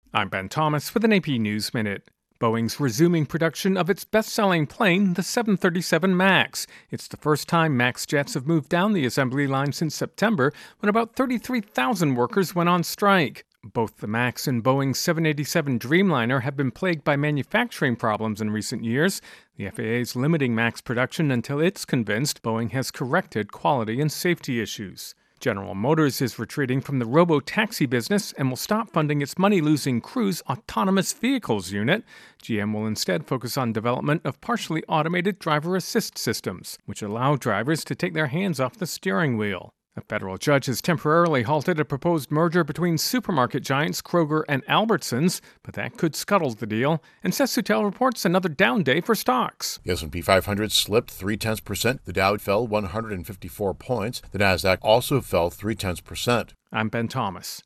I'm Ben Thomas with an AP News Minute. Boeing's resuming production of its best-selling plane, the 737 MAX. It's the first time MAX jets have moved down the assembly line since September, when about 33,000 workers went on strike. Both the MAX and Boeing's 787 Dreamliner have been plagued by manufacturing problems in recent years. The FAA is limiting MAX production until it's convinced Boeing has corrected quality and safety issues. General Motors is retreating from the robo-taxi business and will stop funding its money-losing Cruise autonomous vehicles unit. GM will instead focus on development of partially automated driver assist systems, which allow drivers to take their hands off the steering wheel. A federal judge has temporarily halted a proposed merger between supermarket giants Kroger and Albertsons, but that could scuttle the deal. And Sessutel reports another down day for stocks. The S&P 500 slipped 0.3%. The Dow fell 154 points. The Nasdaq also fell 0.3%. I'm Ben Thomas.